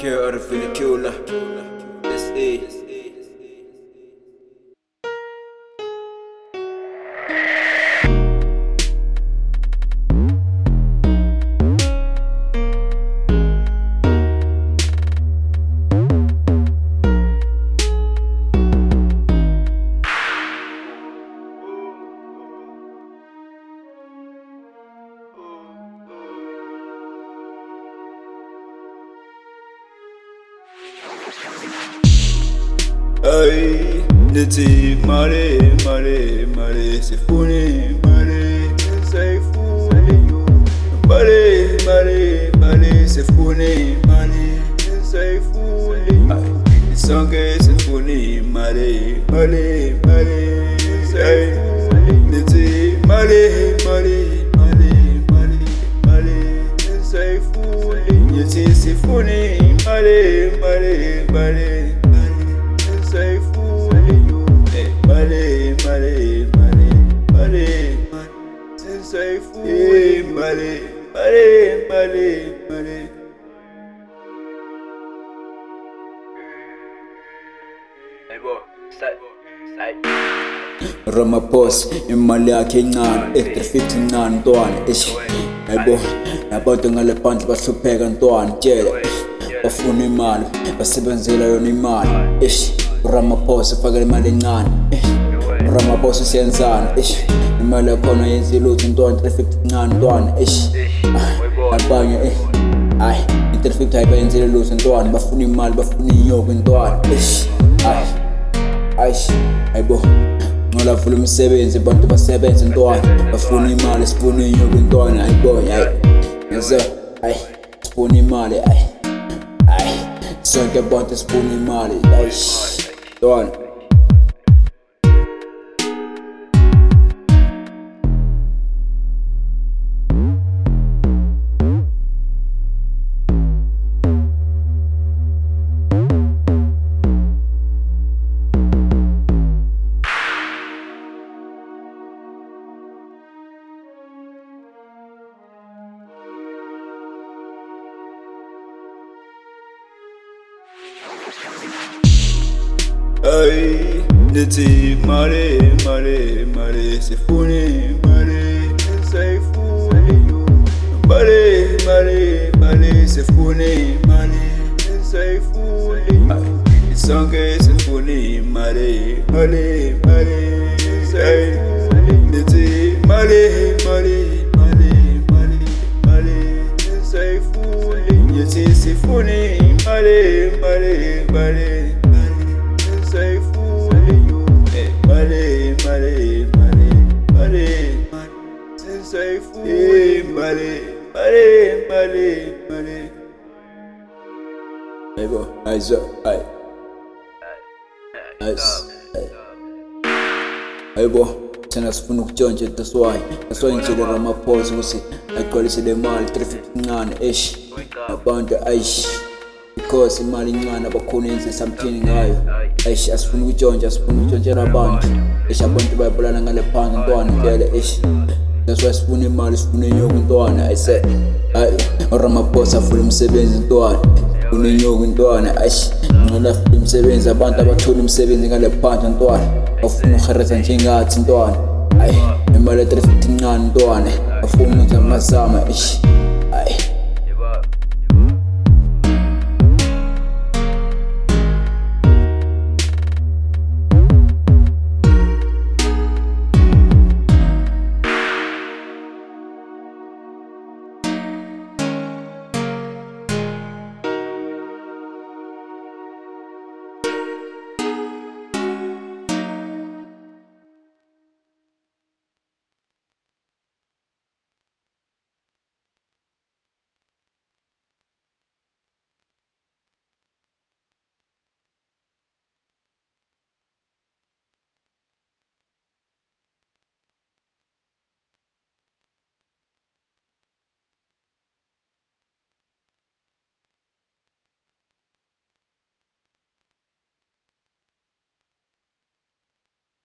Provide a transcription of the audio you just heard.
Care out of the killer. S.A. Ay, niti mare, mare, mare, sifuni, mare, saifuni you. Mare, mare, mare, sifuni, mare, saifuni you. Isange sifuni, mare, mare, mare, saifuni. Niti mare, mare, mare, mare, mare, saifuni. Niti sifuni, mare, mare, mare. Mare, mare, mare, mare, say fool, mare, mare, mare, mare. Ramaphosa imali yakhe encane 359 ntwana yabo nabantu ngale phansi bahlupheka ntwana tshela bafuna imali basebenzela yona imali Ramaphosa fakela imali encane Ramaphosa siyenzana imali yakhona yenza ilutho ntwana 359 ntwana abanye i-350 ayibayenzele lutho ntwana bafuna imali bafuna inyoko ntwana hayibo ngola vula umsebenzi abantu basebenza ntwana bafuna imali sifuna inyoko ntwana hayibo yazo sifuna imali sonke abantu sifuna imali ntwana Ay, niti mare, mare, mare, sifuni, mare, saifuni you. Mare, mare, mare, sifuni, mare, saifuni you. Isange sifuni, mare, mare, mare, saifuni. Niti mare, mare, mare, mare, mare, saifuni. Niti sifuni, mare, mare, mare. Mare, mare, mare, mare, say fool, mare, mare, mare, mare. Hayibo hayibo thina sifuna ukutshontsha that's why ngitshela Ramaphosa ukuthi agcwalise le mali 359 abantu because imali incane abakhona yenze something ngayo asifuna ukutshontsha sifuna ukutshontshelwa abantu abantu bayabulala ngale phansi ntwana phela that's why sifuna imali sifuna inyoko ntwana Ramaphosa afuna umsebenzi ntwana sifuna inyoko ntwana ngona funa umsebenzi abantu abathola umsebenzi ngale phansi ntwana bafuna ukukhareza njengathi ntwana imali 359 ntwana bafuna ukuzamazama